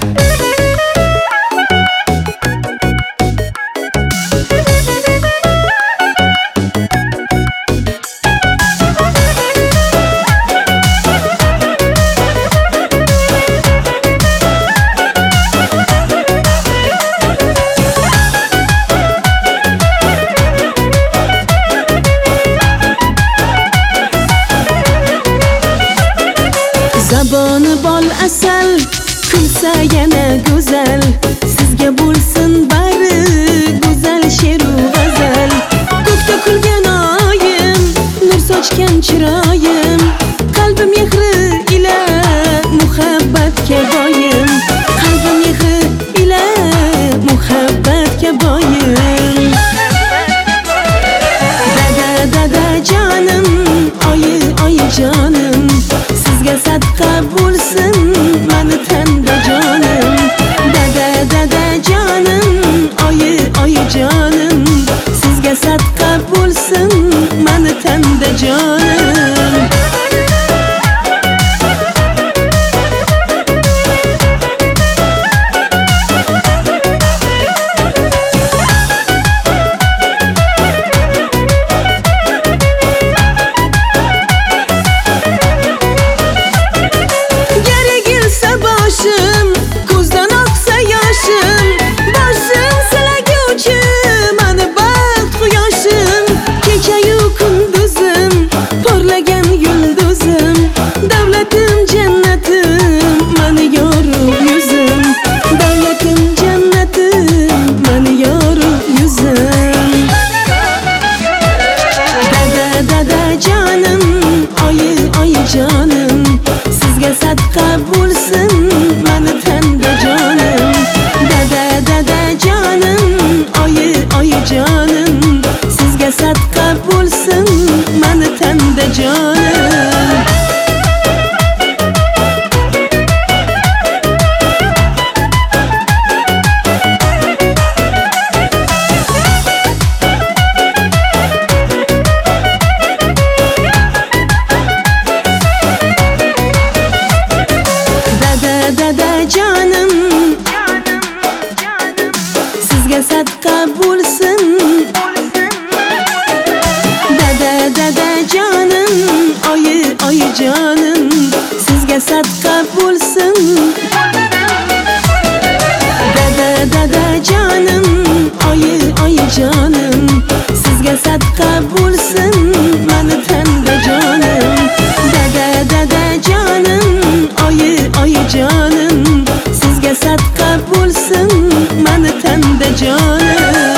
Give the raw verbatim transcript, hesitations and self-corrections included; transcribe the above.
Zaboni bol asal, kulsa yana go'zal. Sizga bo'lsin bari go'zal she'ru g'azal. Ko'kda kulgan oyim, nur sochgan chiroyim, qalbim mehri ila muhabbatga boyim. Qalbim mehri ila muhabbatga boyim. Dada dada jonim, oyi oyi jonim, sizga sadqa bo'lsin mani tanda jonim. Dada dada jonim, oyi oyi jonim, sizga sadqa bo'lsin mani tanda jonim. Ko'zdan oqsa yoshim, boshim silaguvchi mani baxt quyoshim. Kechayu kunduzim, porlagan yulduzim, davlatim jannatim mani yorug' yuzim. Davlatim jannatim mani yorug' yuzim. Dada dada jonim, oyi oyi jonim, sizga sadqa bo'lsin mani tanda jonim. Dada dada jonim, oyi oyi jonim, sizga sadqa bo'lsin mani tanda jonim. Dada jonim, sizga sadqa bo'lsin. Dada dada jonim, oyi oyi jonim, sizga sadqa bo'lsin. Dada dada jonim, oyi oyi jonim, sizga sadqa bo'lsin mani tanda jonim. Dada dada jonim, oyi oyi jonim, sizga sadqa bo'lsin mani tanda jonim.